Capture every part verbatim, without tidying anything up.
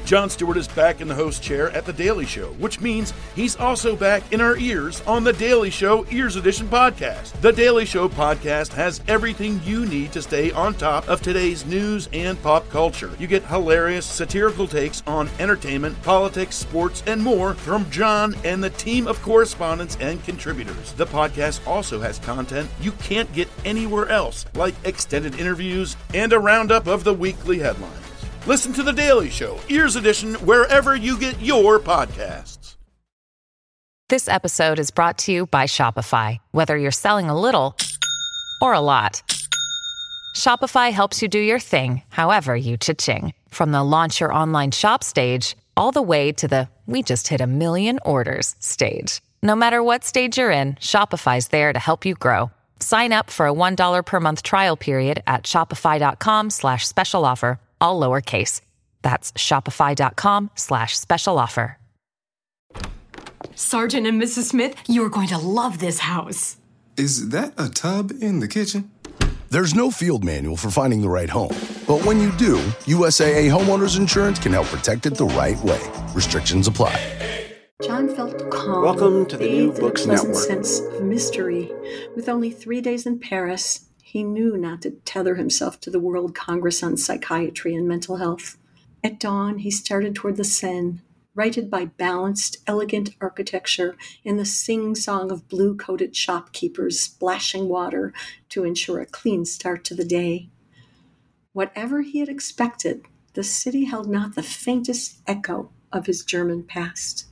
Jon Stewart is back in the host chair at The Daily Show, which means he's also back in our ears on The Daily Show Ears Edition podcast. The Daily Show podcast has everything you need to stay on top of today's news and pop culture. You get hilarious, satirical takes on entertainment, politics, sports, and more from Jon and the team of correspondents and contributors. The podcast also has content you can't get anywhere else, like extended interviews and a roundup of the weekly headlines. Listen to The Daily Show, Ears Edition, wherever you get your podcasts. This episode is brought to you by Shopify. Whether you're selling a little or a lot, Shopify helps you do your thing, however you cha-ching. From the launch your online shop stage, all the way to the we just hit a million orders stage. No matter what stage you're in, Shopify's there to help you grow. Sign up for a one dollar per month trial period at shopify.com slash special offer, all lowercase. That's shopify.com slash special offer. Sergeant and Missus Smith, you're going to love this house. Is that a tub in the kitchen? There's no field manual for finding the right home. But when you do, U S A A Homeowners Insurance can help protect it the right way. Restrictions apply. John felt calm. Welcome to the New Books and a pleasant Network. Sense of mystery. With only three days in Paris, he knew not to tether himself to the World Congress on Psychiatry and Mental Health. At dawn, he started toward the Seine, righted by balanced, elegant architecture and the sing-song of blue-coated shopkeepers splashing water to ensure a clean start to the day. Whatever he had expected, the city held not the faintest echo of his German past.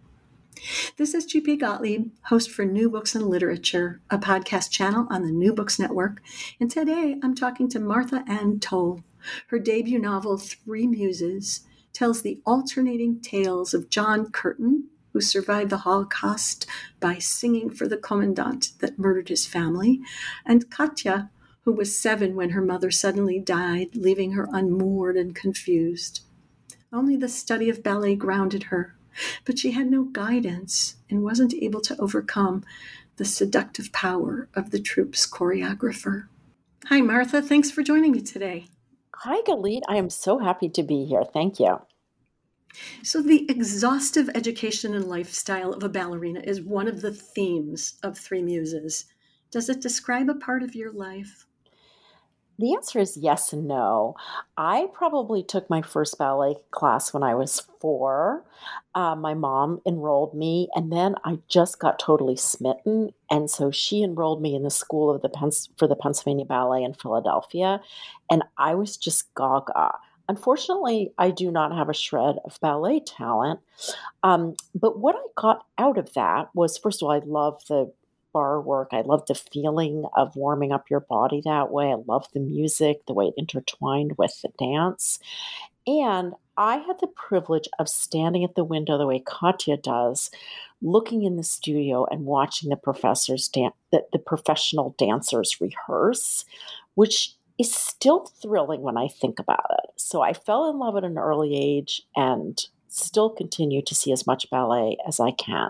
This is G P Gottlieb, host for New Books and Literature, a podcast channel on the New Books Network, and today I'm talking to Martha Ann Toll. Her debut novel, Three Muses, tells the alternating tales of John Curtin, who survived the Holocaust by singing for the commandant that murdered his family, and Katya, who was seven when her mother suddenly died, leaving her unmoored and confused. Only the study of ballet grounded her, but she had no guidance and wasn't able to overcome the seductive power of the troupe's choreographer. Hi, Martha. Thanks for joining me today. Hi, Galit. I am so happy to be here. Thank you. So the exhaustive education and lifestyle of a ballerina is one of the themes of Three Muses. Does it describe a part of your life? The answer is yes and no. I probably took my first ballet class when I was four. Uh, my mom enrolled me, and then I just got totally smitten. And so she enrolled me in the school of the Pens- for the Pennsylvania Ballet in Philadelphia, and I was just gaga. Unfortunately, I do not have a shred of ballet talent. Um, but what I got out of that was, first of all, I love the bar work. I love the feeling of warming up your body that way. I love the music, the way it intertwined with the dance. And I had the privilege of standing at the window the way Katya does, looking in the studio and watching the professors dan- the, the professional dancers rehearse, which is still thrilling when I think about it. So I fell in love at an early age and still continue to see as much ballet as I can.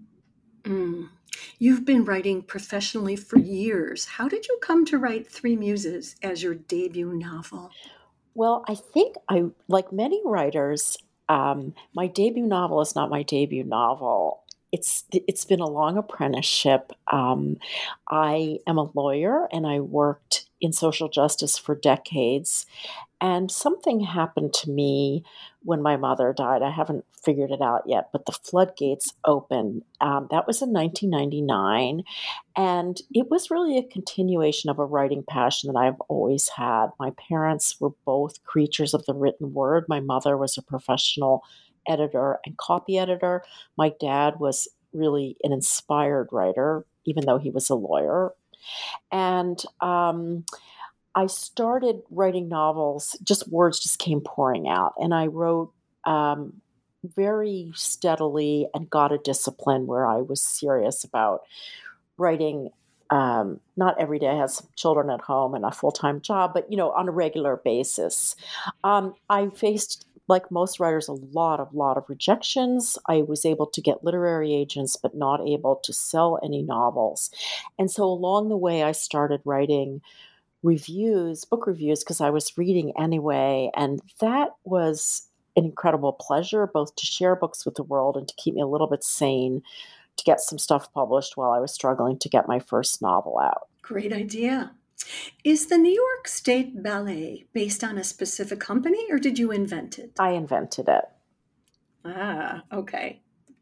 Mm. You've been writing professionally for years. How did you come to write Three Muses as your debut novel? Well, I think I, like many writers, um, my debut novel is not my debut novel. It's it's been a long apprenticeship. Um, I am a lawyer and I worked in social justice for decades. And something happened to me when my mother died. I haven't figured it out yet, but the floodgates opened. Um, that was in nineteen ninety-nine. And it was really a continuation of a writing passion that I've always had. My parents were both creatures of the written word. My mother was a professional editor and copy editor. My dad was really an inspired writer, even though he was a lawyer. And um, I started writing novels, just words just came pouring out. And I wrote um, very steadily and got a discipline where I was serious about writing. Um, not every day. I had some children at home and a full-time job, but, you know, on a regular basis. Um, I faced, like most writers, a lot of, lot of rejections. I was able to get literary agents, but not able to sell any novels. And so along the way, I started writing reviews, book reviews, because I was reading anyway. And that was an incredible pleasure both to share books with the world and to keep me a little bit sane, to get some stuff published while I was struggling to get my first novel out. Great idea. Is the New York State Ballet based on a specific company, or did you invent it? I invented it. Ah, okay.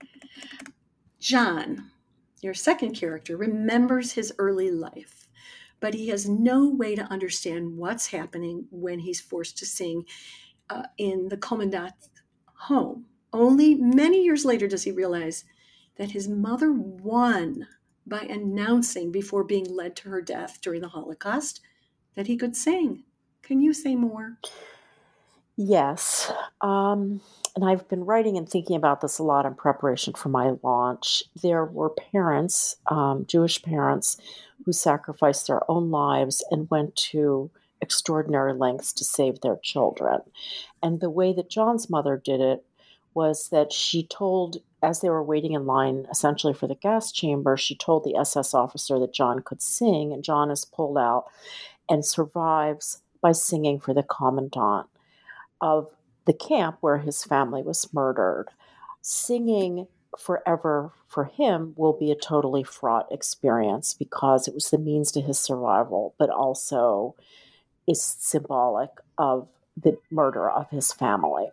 John, your second character, remembers his early life, but he has no way to understand what's happening when he's forced to sing uh, in the commandant's home. Only many years later does he realize that his mother won by announcing before being led to her death during the Holocaust that he could sing. Can you say more? Yes. Um, and I've been writing and thinking about this a lot in preparation for my launch. There were parents, um, Jewish parents, who sacrificed their own lives and went to extraordinary lengths to save their children. And the way that John's mother did it was that she told, as they were waiting in line essentially for the gas chamber, she told the S S officer that John could sing, and John is pulled out and survives by singing for the commandant of the camp where his family was murdered. Singing forever for him will be a totally fraught experience because it was the means to his survival, but also is symbolic of the murder of his family.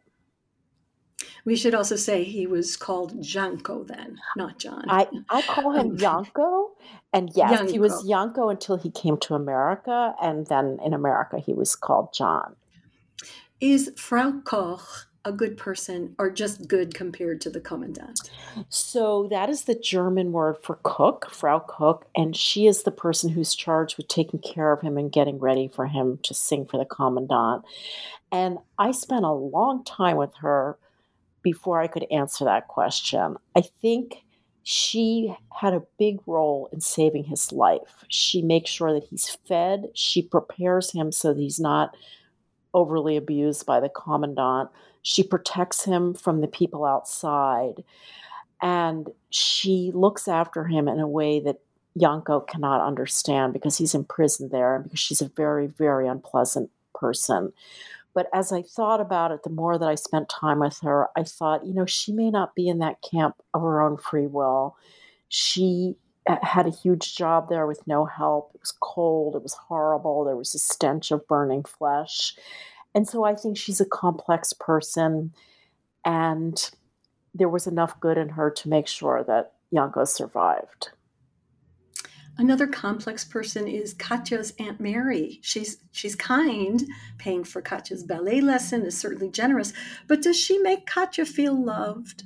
We should also say he was called Janko then, not John. I, I call him Janko, and yes, Janko. He was Janko until he came to America, and then in America he was called John. Is Frau Koch a good person or just good compared to the commandant? So that is the German word for cook, Frau Koch, and she is the person who's charged with taking care of him and getting ready for him to sing for the commandant. And I spent a long time with her before I could answer that question. I think she had a big role in saving his life. She makes sure that he's fed. She prepares him so that he's not overly abused by the commandant. She protects him from the people outside. And she looks after him in a way that Janko cannot understand because he's imprisoned there and because she's a very, very unpleasant person. But as I thought about it, the more that I spent time with her, I thought, you know, she may not be in that camp of her own free will. She had a huge job there with no help. It was cold. It was horrible. There was a stench of burning flesh. And so I think she's a complex person. And there was enough good in her to make sure that Janko survived. Another complex person is Katya's Aunt Mary. She's she's kind, paying for Katya's ballet lesson is certainly generous, but does she make Katya feel loved?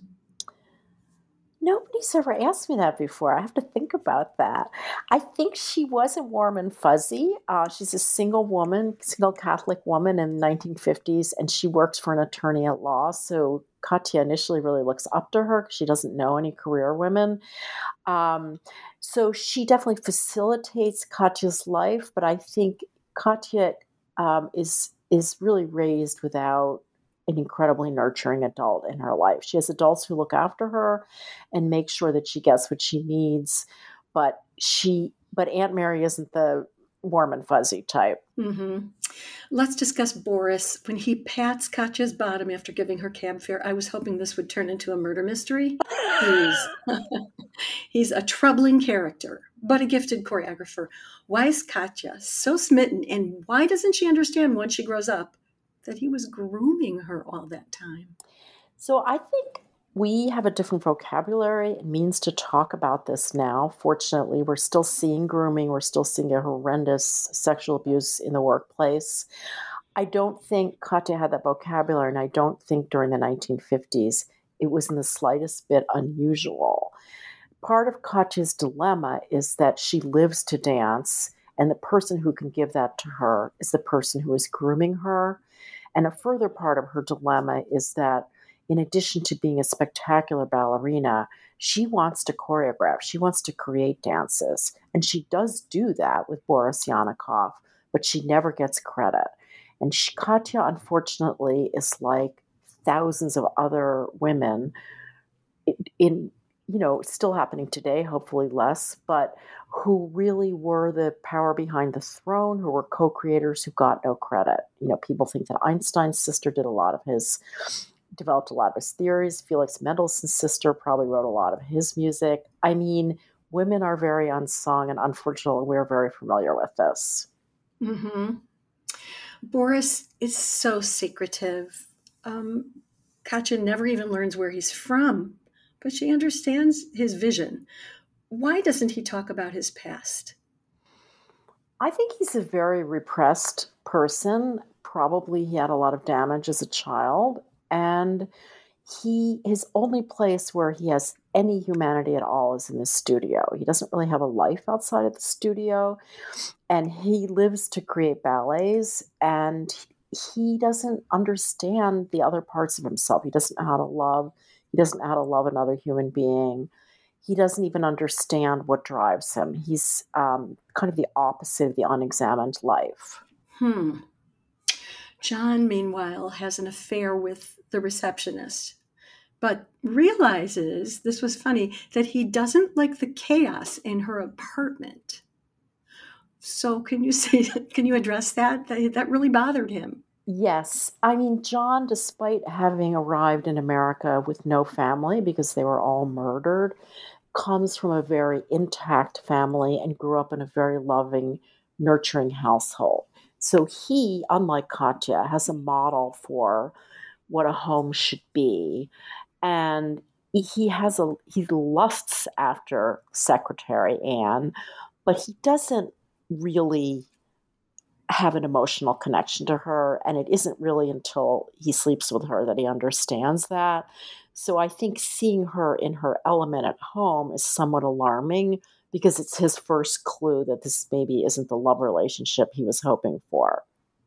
Nobody's ever asked me that before. I have to think about that. I think she wasn't warm and fuzzy. Uh, she's a single woman, single Catholic woman in the nineteen fifties, and she works for an attorney at law. So Katya initially really looks up to her because she doesn't know any career women. Um, so she definitely facilitates Katya's life, but I think Katya um, is is really raised without an incredibly nurturing adult in her life. She has adults who look after her and make sure that she gets what she needs, but she, but Aunt Mary isn't the warm and fuzzy type. Mm-hmm. Let's discuss Boris. When he pats Katya's bottom after giving her cab fare, I was hoping this would turn into a murder mystery. He's, he's a troubling character, but a gifted choreographer. Why is Katya so smitten, and why doesn't she understand once she grows up that he was grooming her all that time? So I think we have a different vocabulary and means to talk about this now. Fortunately, we're still seeing grooming. We're still seeing a horrendous sexual abuse in the workplace. I don't think Katya had that vocabulary, and I don't think during the nineteen fifties it was in the slightest bit unusual. Part of Katya's dilemma is that she lives to dance, and the person who can give that to her is the person who is grooming her. And a further part of her dilemma is that in addition to being a spectacular ballerina, she wants to choreograph. She wants to create dances. And she does do that with Boris Yannikov, but she never gets credit. And she, Katya, unfortunately, is like thousands of other women in, in, you know, still happening today, hopefully less, but who really were the power behind the throne, who were co-creators who got no credit. You know, people think that Einstein's sister did a lot of his developed a lot of his theories. Felix Mendelssohn's sister probably wrote a lot of his music. I mean, women are very unsung, and unfortunately, we're very familiar with this. Mm-hmm. Boris is so secretive. Um, Katya never even learns where he's from, but she understands his vision. Why doesn't he talk about his past? I think he's a very repressed person. Probably he had a lot of damage as a child, and he his only place where he has any humanity at all is in the studio. He doesn't really have a life outside of the studio, and he lives to create ballets, and he doesn't understand the other parts of himself. He doesn't know how to love. He doesn't know how to love another human being. He doesn't even understand what drives him. He's um, kind of the opposite of the unexamined life. Hmm. John, meanwhile, has an affair with the receptionist, but realizes, this was funny, that he doesn't like the chaos in her apartment. So can you say, can you address that? That, that really bothered him. Yes. I mean, John, despite having arrived in America with no family because they were all murdered, comes from a very intact family and grew up in a very loving, nurturing household. So he, unlike Katya, has a model for what a home should be. And he has a he lusts after Secretary Anne, but he doesn't really have an emotional connection to her. And it isn't really until he sleeps with her that he understands that. So I think seeing her in her element at home is somewhat alarming because it's his first clue that this maybe isn't the love relationship he was hoping for.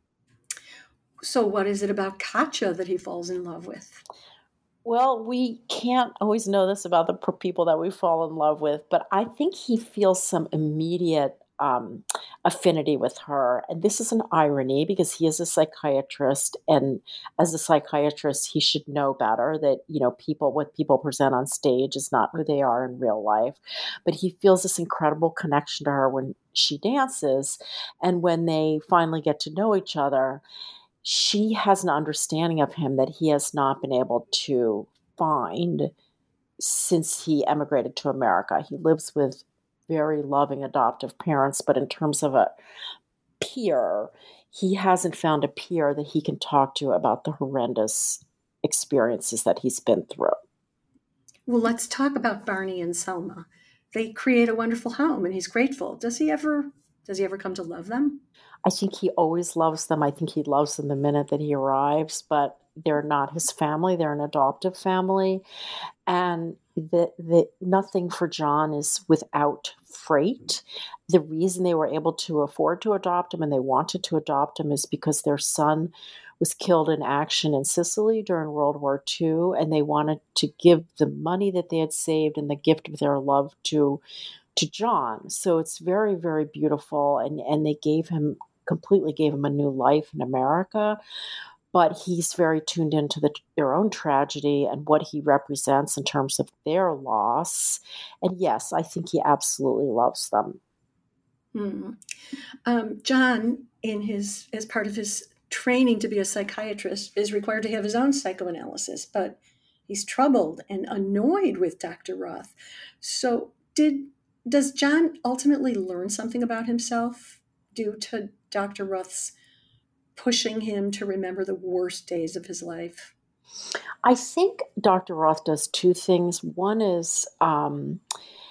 So what is it about Katya that he falls in love with? Well, we can't always know this about the people that we fall in love with, but I think he feels some immediate um, affinity with her. And this is an irony because he is a psychiatrist, and as a psychiatrist, he should know better that, you know, people, what people present on stage is not who they are in real life. But he feels this incredible connection to her when she dances. And when they finally get to know each other, she has an understanding of him that he has not been able to find since he emigrated to America. He lives with very loving adoptive parents, but in terms of a peer, he hasn't found a peer that he can talk to about the horrendous experiences that he's been through. Well, let's talk about Barney and Selma. They create a wonderful home, and he's grateful. Does he ever, does he ever come to love them? I think he always loves them. I think he loves them the minute that he arrives, but they're not his family. They're an adoptive family. And the, the, nothing for John is without freight. The reason they were able to afford to adopt him and they wanted to adopt him is because their son was killed in action in Sicily during World War Two, and they wanted to give the money that they had saved and the gift of their love to to John. So it's very, very beautiful, and, and they gave him, completely gave him a new life in America. But he's very tuned into the, their own tragedy and what he represents in terms of their loss. And yes, I think he absolutely loves them. Hmm. Um, John, in his as part of his training to be a psychiatrist, is required to have his own psychoanalysis, but he's troubled and annoyed with Doctor Roth. So did does John ultimately learn something about himself due to Doctor Roth's pushing him to remember the worst days of his life? I think Doctor Roth does two things. One is um,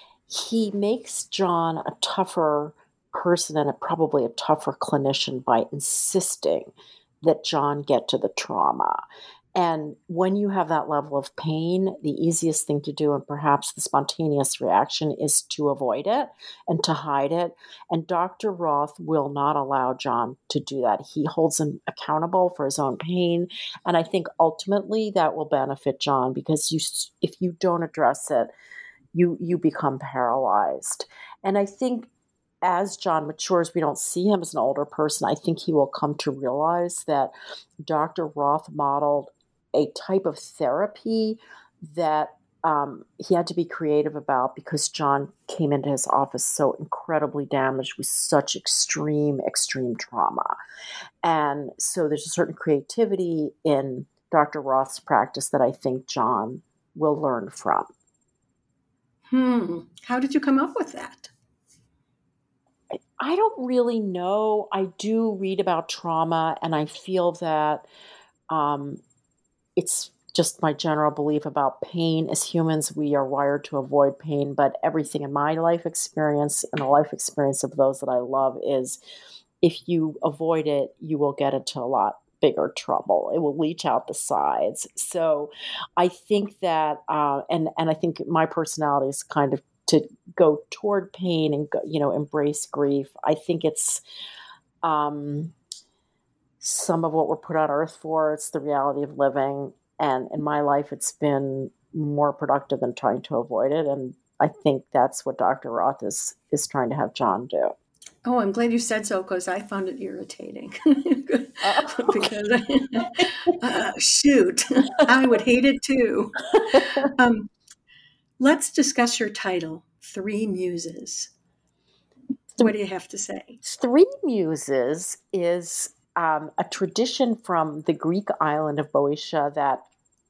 he makes John a tougher person and a, probably a tougher clinician by insisting that John get to the trauma. And when you have that level of pain, the easiest thing to do, and perhaps the spontaneous reaction, is to avoid it and to hide it. And Doctor Roth will not allow John to do that. He holds him accountable for his own pain. And I think ultimately that will benefit John, because you, if you don't address it, you, you become paralyzed. And I think as John matures, we don't see him as an older person. I think he will come to realize that Doctor Roth modeled a type of therapy that um, he had to be creative about, because John came into his office so incredibly damaged with such extreme, extreme trauma. And so there's a certain creativity in Doctor Roth's practice that I think John will learn from. Hmm. How did you come up with that? I don't really know. I do read about trauma, and I feel that um, it's just my general belief about pain. As humans, we are wired to avoid pain, but everything in my life experience and the life experience of those that I love is if you avoid it, you will get into a lot bigger trouble. It will leach out the sides. So I think that, uh, and, and I think my personality is kind of to go toward pain and, go, you know, embrace grief. I think it's um, some of what we're put on earth for. It's the reality of living. And in my life, it's been more productive than trying to avoid it. And I think that's what Doctor Roth is, is trying to have John do. Oh, I'm glad you said so, because I found it irritating. Oh, because uh, shoot, I would hate it too. Um, let's discuss your title, Three Muses. What do you have to say? Three Muses is um, a tradition from the Greek island of Boeotia that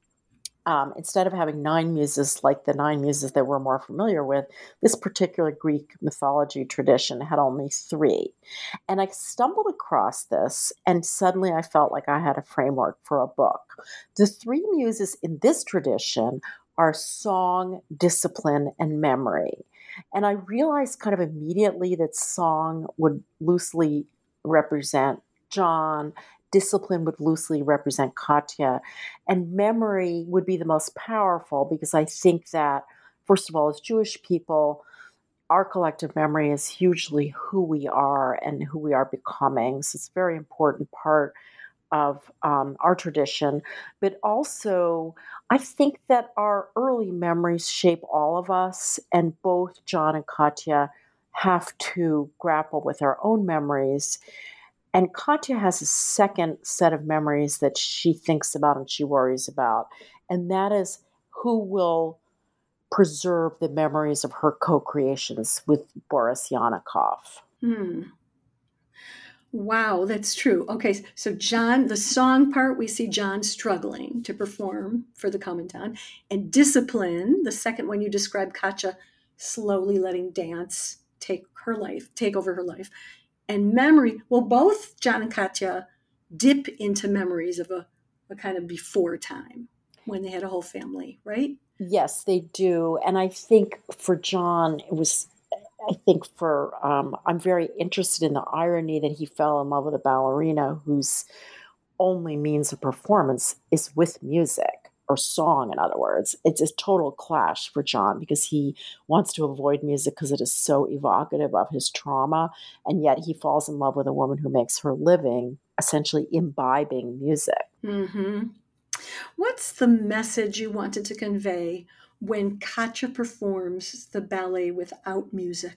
Um, instead of having nine muses like the nine muses that we're more familiar with, this particular Greek mythology tradition had only three. And I stumbled across this, and suddenly I felt like I had a framework for a book. The three muses in this tradition are song, discipline, and memory. And I realized kind of immediately that song would loosely represent John, discipline would loosely represent Katya, and memory would be the most powerful, because I think that, first of all, as Jewish people, our collective memory is hugely who we are and who we are becoming. So it's a very important part of um, our tradition. But also, I think that our early memories shape all of us, and both John and Katya have to grapple with their own memories. And Katya has a second set of memories that she thinks about and she worries about. And that is who will preserve the memories of her co-creations with Boris Yannikov. Hmm. Wow, that's true. Okay, so John, the song part, we see John struggling to perform for the Commandant. And discipline, the second one you described, Katya slowly letting dance take her life, take over her life. And memory, well, both John and Katya dip into memories of a, a kind of before time when they had a whole family, right? Yes, they do. And I think for John, it was, I think for, um, I'm very interested in the irony that he fell in love with a ballerina whose only means of performance is with music. Or song, in other words. It's a total clash for John because he wants to avoid music because it is so evocative of his trauma, and yet he falls in love with a woman who makes her living essentially imbibing music. Mm-hmm. What's the message you wanted to convey when Katya performs the ballet without music?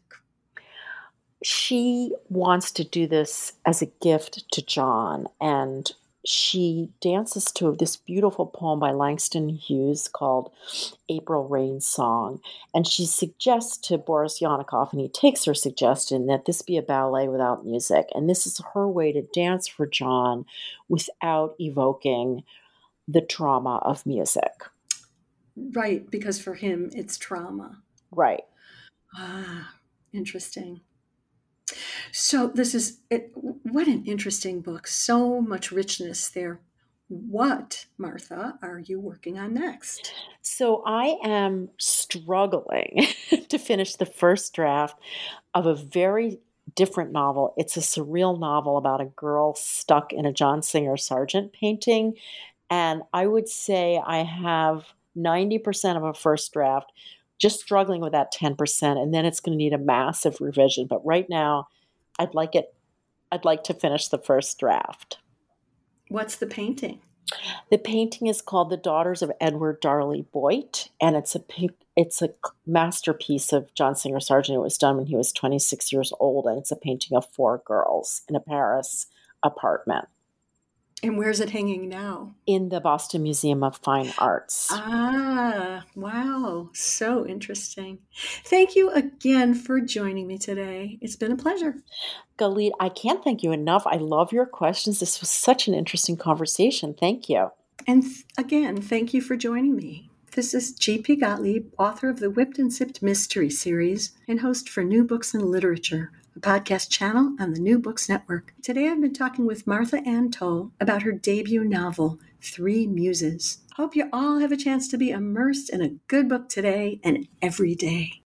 She wants to do this as a gift to John, and she dances to this beautiful poem by Langston Hughes called April Rain Song. And she suggests to Boris Yannikov, and he takes her suggestion, that this be a ballet without music. And this is her way to dance for John without evoking the trauma of music. Right, because for him, it's trauma. Right. Ah, interesting. So this is, it, what an interesting book. So much richness there. What, Martha, are you working on next? So I am struggling to finish the first draft of a very different novel. It's a surreal novel about a girl stuck in a John Singer Sargent painting. And I would say I have ninety percent of a first draft, just struggling with that ten percent. And then it's going to need a massive revision. But right now, I'd like it. I'd like to finish the first draft. What's the painting? The painting is called The Daughters of Edward Darley Boyd, and it's a it's a masterpiece of John Singer Sargent. It was done when he was twenty-six years old, and it's a painting of four girls in a Paris apartment. And where's it hanging now? In the Boston Museum of Fine Arts. Ah, wow. So interesting. Thank you again for joining me today. It's been a pleasure. Galit, I can't thank you enough. I love your questions. This was such an interesting conversation. Thank you. And th- again, thank you for joining me. This is G P. Gottlieb, author of the Whipped and Sipped Mystery Series and host for New Books and Literature, a podcast channel on the New Books Network. Today I've been talking with Martha Ann Toll about her debut novel, Three Muses. Hope you all have a chance to be immersed in a good book today and every day.